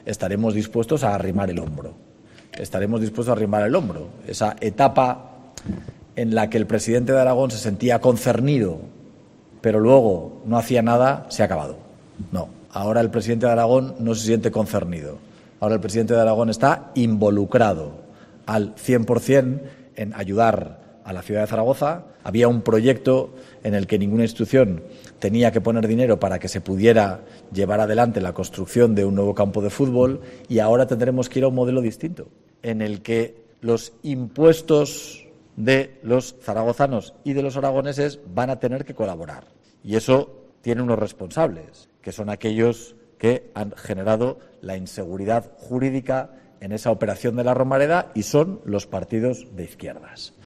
estaremos dispuestos a arrimar el hombro. Estaremos dispuestos a arrimar el hombro. Esa etapa en la que el presidente de Aragón se sentía concernido, pero luego no hacía nada, se ha acabado. No, ahora el presidente de Aragón no se siente concernido. Ahora el presidente de Aragón está involucrado al 100% en ayudar a la ciudad de Zaragoza. Había un proyecto en el que ninguna institución tenía que poner dinero para que se pudiera llevar adelante la construcción de un nuevo campo de fútbol, y ahora tendremos que ir a un modelo distinto, en el que los impuestos de los zaragozanos y de los aragoneses van a tener que colaborar. Y eso tiene unos responsables, que son aquellos que han generado la inseguridad jurídica en esa operación de la Romareda, y son los partidos de izquierdas.